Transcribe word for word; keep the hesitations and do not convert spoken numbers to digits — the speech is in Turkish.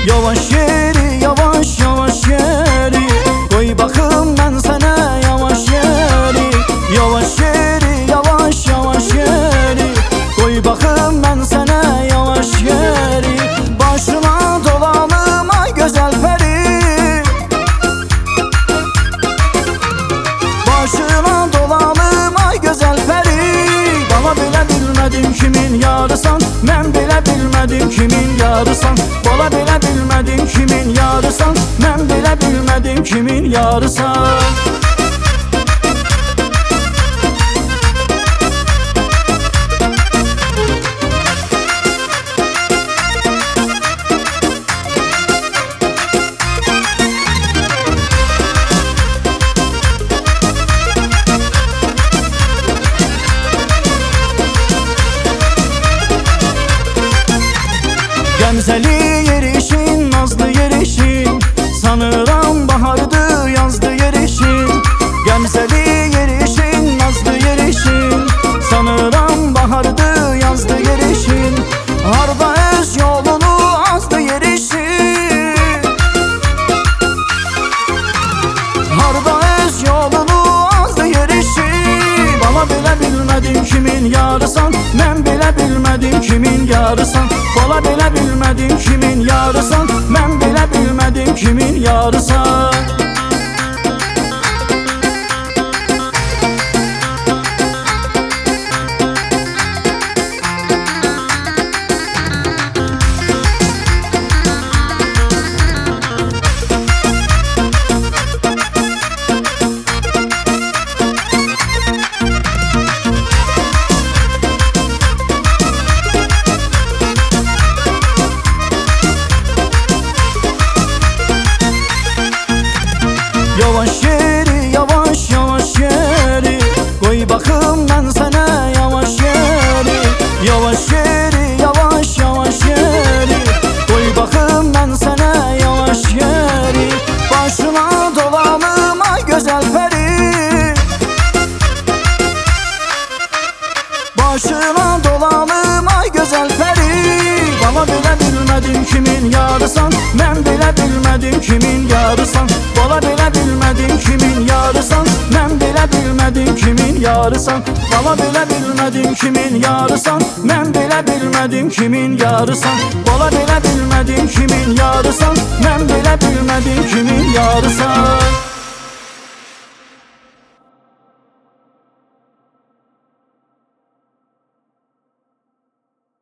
Yavaş yeri, yavaş yavaş yeri, koy bakım ben sana yavaş yeri. Yavaş yeri, yavaş yavaş yeri, koy bakım ben sana yavaş yeri. Başına dolanım ay güzel peri, başına dolanım ay güzel peri. Bana bile bilmedim kimin yarısan, ben bile bilmedim kimin yarısan. Bana bile bilmedim kimin yarısan, ben bile bilmedim kimin yarısan. Gemzeli yerişin, nazlı yerişin, sanıram bahardı yazdı yerişin. Gemzeli yerişin, nazlı yerişin, sanıram bahardı yazdı yerişin. Harda öz yolunu azdı yerişin, harda öz yolunu azdı yerişin. Bana bile bilmedim kimin yarısan, ben bile bilmedim kimin yarısan. Bana bile bilmedim kimin yarısan, ben bile bilmedim kimin yarısan. Yavaş yeri, yavaş yavaş yeri, koy bakım ben sana yavaş yeri. Yavaş yeri, yavaş yavaş yeri, koy bakım ben sana yavaş yeri. Başına dolanım ay güzel peri, başına dolanım ay güzel peri. Bana bile bilmedim kimin yarısan, ben bile bilmedim kimin yarısan. Bana bile bilmedim kimin yarısan, ben bile bilmedim kimin yarısan. Bana bile bilmedim kimin yarısan, ben bile bilmedim kimin yarısan. Bana bile bilmedim kimin yarısan, ben bile bilmedim kimin yarısan.